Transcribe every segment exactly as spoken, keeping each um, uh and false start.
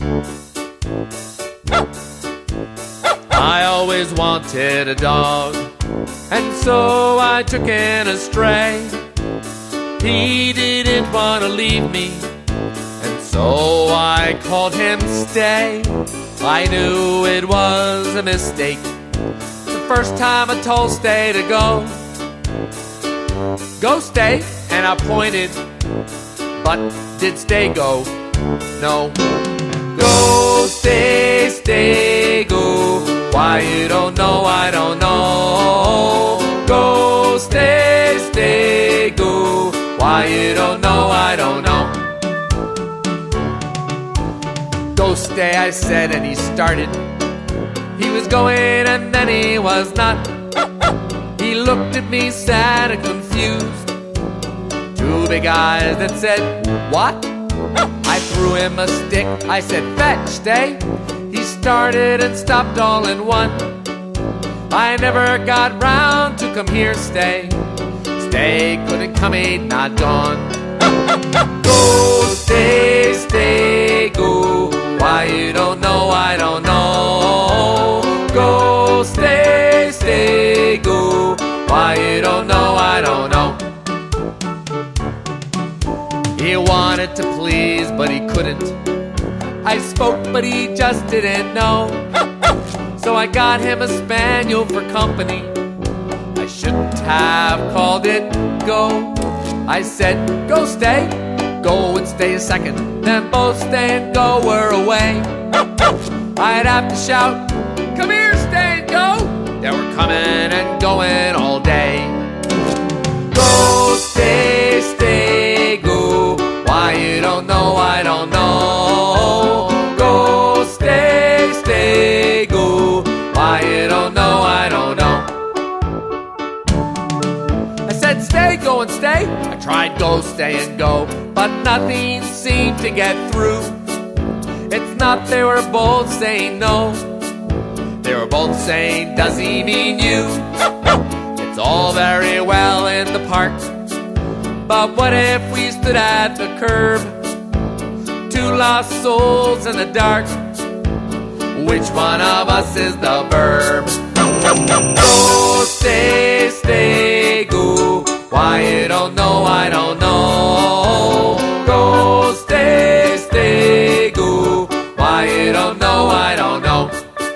I always wanted a dog, and so I took in a stray. He didn't want to leave me, and so I called him Stay. I knew it was a mistake the first time I told Stay to go. Go, Stay, and I pointed, but did Stay go? No. Go, Stay, Stay, go. Why you don't know, I don't know. Go, Stay, Stay, go. Why you don't know, I don't know. Go, Stay, I said, and he started. He was going and then he was not. He looked at me sad and confused. Two big eyes that said, what? I threw him a stick, I said, fetch, Stay. He started and stopped all in one. I never got round to come here, Stay. Stay couldn't come, he'd not gone. Go, Stay, Stay, go. Why you don't know, I don't know. Go, Stay, Stay, go. Why you don't know, I don't know. He wanted to please, but he couldn't. I spoke, but he just didn't know. So I got him a spaniel for company. I shouldn't have called it Go. I said, go, Stay. Go and stay a second. Then both Stay and Go were away. I'd have to shout, come here, Stay and Go. They were coming and going all day. Go, Stay, Stay, go. Why you don't know, I don't know. Go, Stay, Stay, go. Why you don't know, I don't know. I said, Stay, go and stay. I tried Go, Stay and Go, but nothing seemed to get through. It's not they were both saying no. They were both saying, does he mean you? It's all very well in the park, but what if we stood at the curb? Two lost souls in the dark. Which one of us is the verb? Go, Stay, Stay, go. Why you don't know, I don't know. Go, Stay, Stay, go. Why you don't know, I don't know.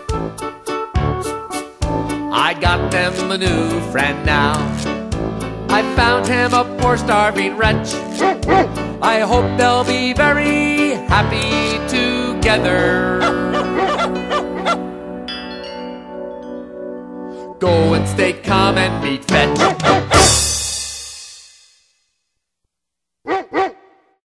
I got them a new friend now. I found him a poor starving wretch. I hope they'll be very happy together. Go and Stay, come and meet Fetch.